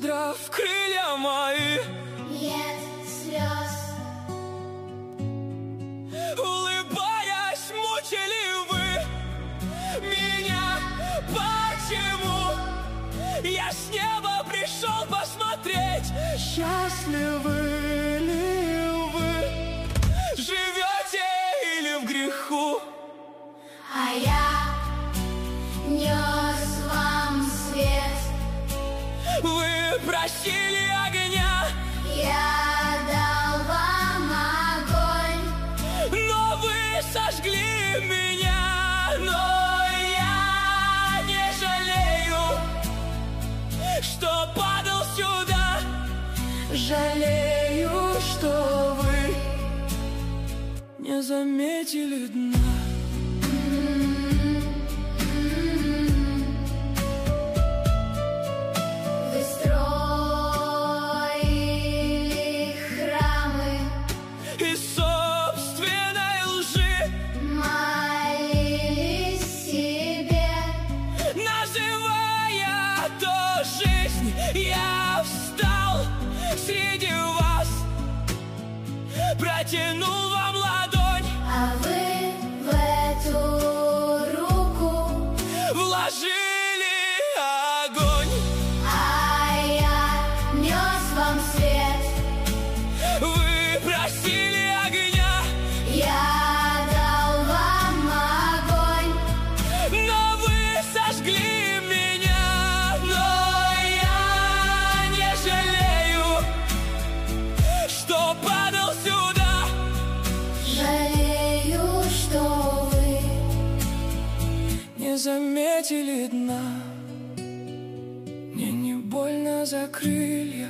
задрав крылья мои. Нет слез. Улыбаясь, мучили вы меня. Почему я с неба пришел посмотреть? Счастливы ли вы? Живете или в греху? А я нес вам свет. Вы просили огня, Я дал вам огонь. но вы сожгли меня. Но я не жалею, что падал сюда. Жалею, что вы не заметили дна. Вы строили храмы, Из собственной лжи молились себе. называя то жизнь, я встал среди вас, протянул вам ладонь, А вы в эту руку, вложили огонь. а я нес вам свет. Вы просили огня, Я дал вам огонь. но вы сожгли меня. Но я не жалею, что падал сюда. Жалею, что вы Не заметили дна. Мне не больно за крылья,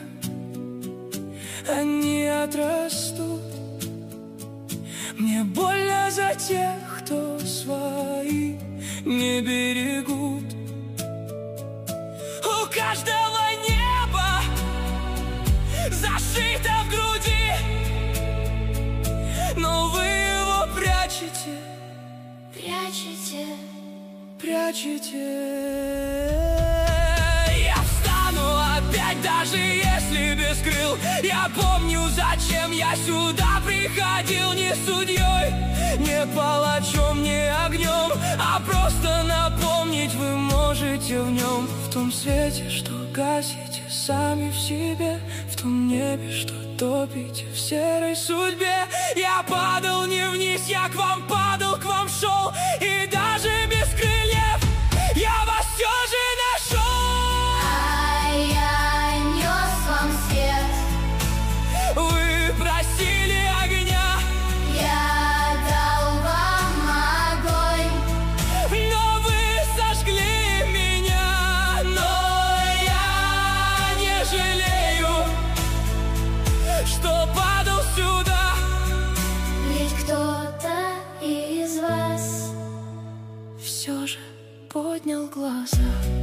они отрастут. Мне больно за тех, кто свои не берегут. У каждого небо зашито в груди, но вы его прячете, прячете. прячете. Я встану опять, даже если без крыл. Я помню, зачем я сюда приходил. Не судьей, не палачом, не огнем, а просто напомнить вы можете в нем. В том свете, что гасите сами в себе, в том небе, что топите в серой судьбе. Я падал не вниз, я к вам падал, к вам шел. И даже без крыльев я вас все же нашел. А я нес вам свет. Вы просили огня, Я дал вам огонь. но вы сожгли меня. Но я не жалею, что падал сюда. Ведь кто-то из вас Все же поднял глаза.